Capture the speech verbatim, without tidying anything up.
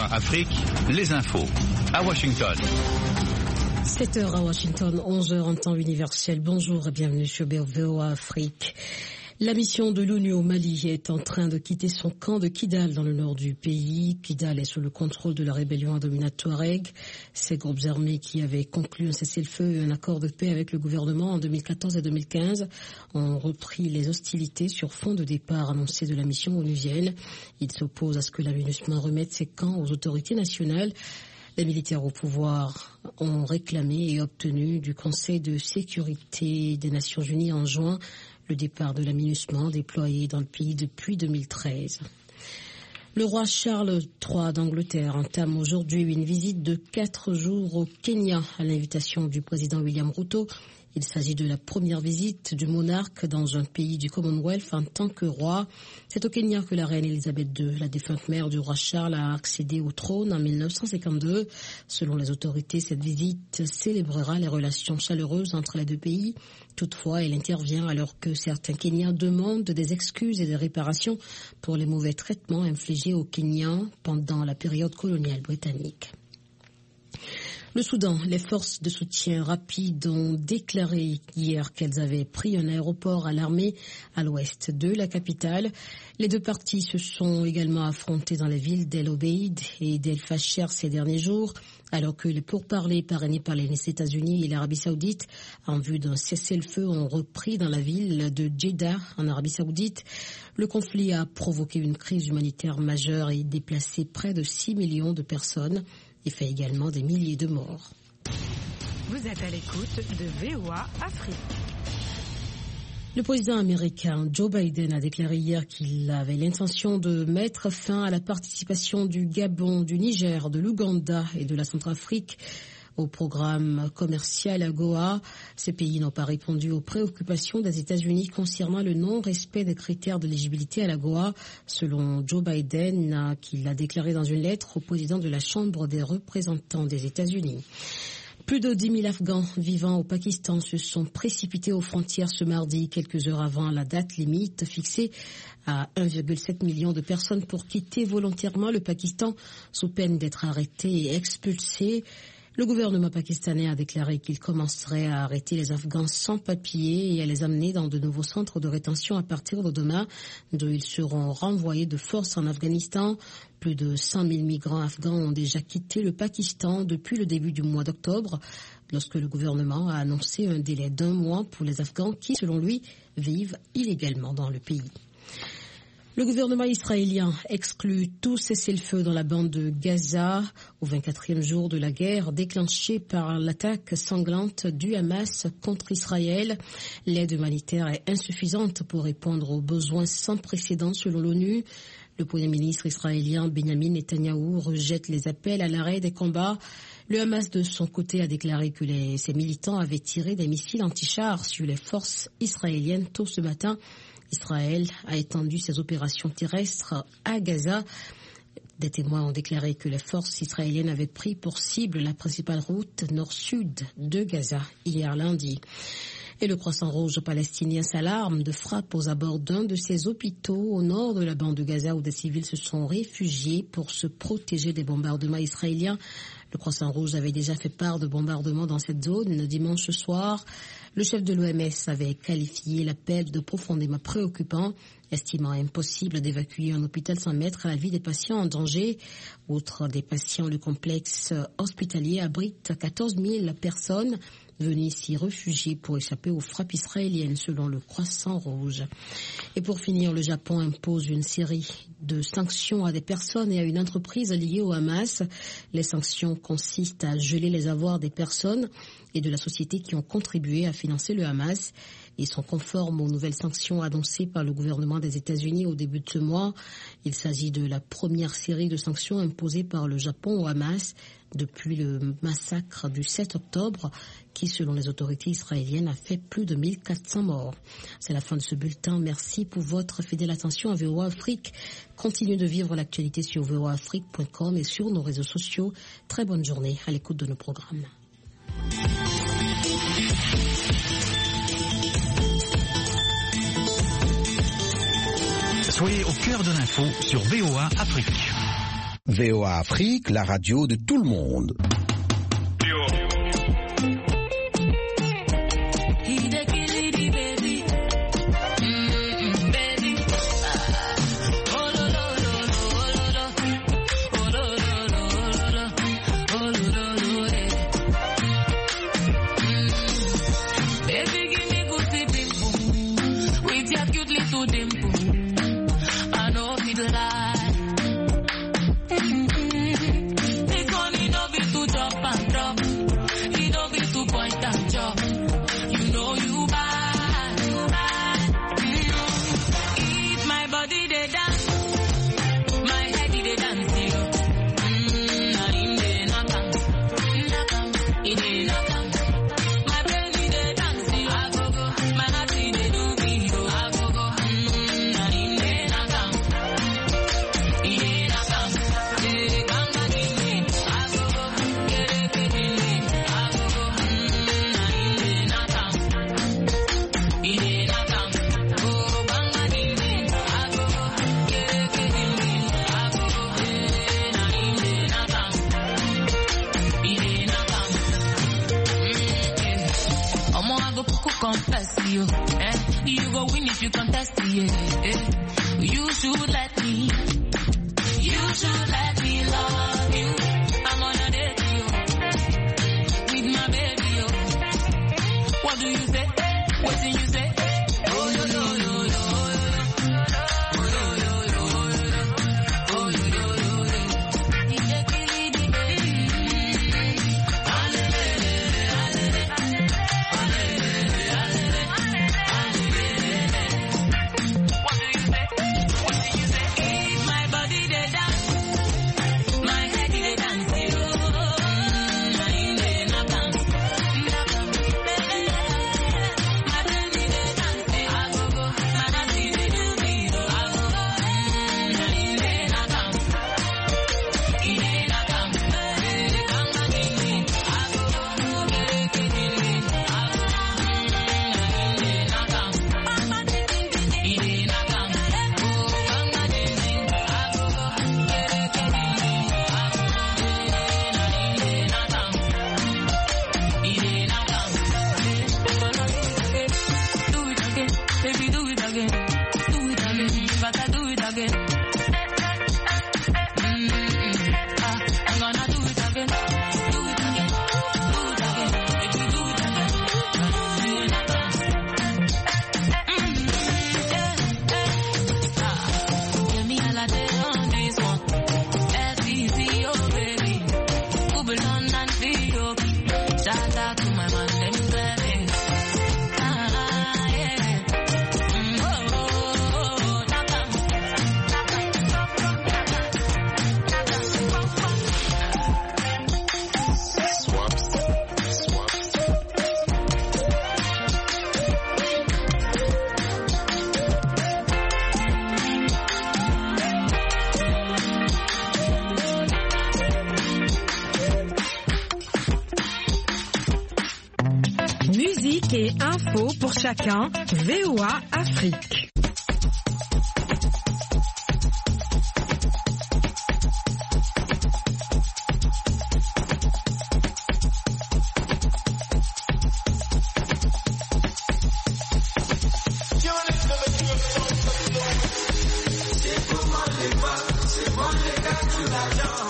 A Afrique, les infos à Washington. sept heures à Washington, onze heures en temps universel. Bonjour et bienvenue sur V O A Afrique. La mission de l'ONU au Mali est en train de quitter son camp de Kidal dans le nord du pays. Kidal est sous le contrôle de la rébellion indominate Touareg. Ces groupes armés qui avaient conclu un cessez-le-feu et un accord de paix avec le gouvernement en deux mille quatorze et deux mille quinze ont repris les hostilités sur fond de départ annoncé de la mission onusienne. Ils s'opposent à ce que la MINUSMA remette ses camps aux autorités nationales. Les militaires au pouvoir ont réclamé et obtenu du Conseil de sécurité des Nations Unies en juin le départ de la MINUSMA déployée dans le pays depuis deux mille treize. Le roi Charles trois d'Angleterre entame aujourd'hui une visite de quatre jours au Kenya à l'invitation du président William Ruto. Il s'agit de la première visite du monarque dans un pays du Commonwealth en tant que roi. C'est au Kenya que la reine Elisabeth deux, la défunte mère du roi Charles, a accédé au trône en mille neuf cent cinquante-deux. Selon les autorités, cette visite célébrera les relations chaleureuses entre les deux pays. Toutefois, elle intervient alors que certains Kenyans demandent des excuses et des réparations pour les mauvais traitements infligés aux Kenyans pendant la période coloniale britannique. Le Soudan, les forces de soutien rapide ont déclaré hier qu'elles avaient pris un aéroport à l'armée à l'ouest de la capitale. Les deux parties se sont également affrontées dans les villes d'El Obeid et d'El Fasher ces derniers jours, alors que les pourparlers parrainés par les États-Unis et l'Arabie Saoudite en vue d'un cessez-le-feu ont repris dans la ville de Jeddah en Arabie Saoudite. Le conflit a provoqué une crise humanitaire majeure et déplacé près de six millions de personnes. Il fait également des milliers de morts. Vous êtes à l'écoute de V O A Afrique. Le président américain Joe Biden a déclaré hier qu'il avait l'intention de mettre fin à la participation du Gabon, du Niger, de l'Ouganda et de la Centrafrique au programme commercial AGOA. Ces pays n'ont pas répondu aux préoccupations des États-Unis concernant le non-respect des critères d'éligibilité à l'AGOA, selon Joe Biden, qui l'a déclaré dans une lettre au président de la Chambre des représentants des États-Unis. Plus de dix mille Afghans vivant au Pakistan se sont précipités aux frontières ce mardi, quelques heures avant la date limite fixée à un virgule sept million de personnes pour quitter volontairement le Pakistan sous peine d'être arrêtés et expulsés. Le gouvernement pakistanais a déclaré qu'il commencerait à arrêter les Afghans sans papier et à les amener dans de nouveaux centres de rétention à partir de demain, d'où ils seront renvoyés de force en Afghanistan. Plus de cent mille migrants afghans ont déjà quitté le Pakistan depuis le début du mois d'octobre, lorsque le gouvernement a annoncé un délai d'un mois pour les Afghans qui, selon lui, vivent illégalement dans le pays. Le gouvernement israélien exclut tout cessez-le-feu dans la bande de Gaza au vingt-quatrième jour de la guerre déclenchée par l'attaque sanglante du Hamas contre Israël. L'aide humanitaire est insuffisante pour répondre aux besoins sans précédent selon l'ONU. Le Premier ministre israélien Benjamin Netanyahou rejette les appels à l'arrêt des combats. Le Hamas, de son côté, a déclaré que les, ses militants avaient tiré des missiles anti-chars sur les forces israéliennes tôt ce matin. Israël a étendu ses opérations terrestres à Gaza. Des témoins ont déclaré que les forces israéliennes avaient pris pour cible la principale route nord-sud de Gaza hier lundi. Et le Croissant Rouge palestinien s'alarme de frappes aux abords d'un de ses hôpitaux au nord de la bande de Gaza où des civils se sont réfugiés pour se protéger des bombardements israéliens. Le Croissant Rouge avait déjà fait part de bombardements dans cette zone dimanche soir. Le chef de l'O M S avait qualifié l'appel de profondément préoccupant, estimant impossible d'évacuer un hôpital sans mettre la vie des patients en danger. Outre des patients, le complexe hospitalier abrite quatorze mille personnes venues s'y réfugier pour échapper aux frappes israéliennes, selon le Croissant Rouge. Et pour finir, le Japon impose une série de sanctions à des personnes et à une entreprise liée au Hamas. Les sanctions consistent à geler les avoirs des personnes et de la société qui ont contribué à financer le Hamas et sont conformes aux nouvelles sanctions annoncées par le gouvernement des États-Unis au début de ce mois. Il s'agit de la première série de sanctions imposées par le Japon au Hamas depuis le massacre du sept octobre qui, selon les autorités israéliennes, a fait plus de mille quatre cents morts. C'est la fin de ce bulletin. Merci pour votre fidèle attention à V O A Afrique. Continuez de vivre l'actualité sur v o a afrique point com et sur nos réseaux sociaux. Très bonne journée à l'écoute de nos programmes. Soyez au cœur de l'info sur V O A Afrique. V O A Afrique, la radio de tout le monde. Et info pour chacun, V O A Afrique. C'est comment les va, c'est bon les gars, tu l'as.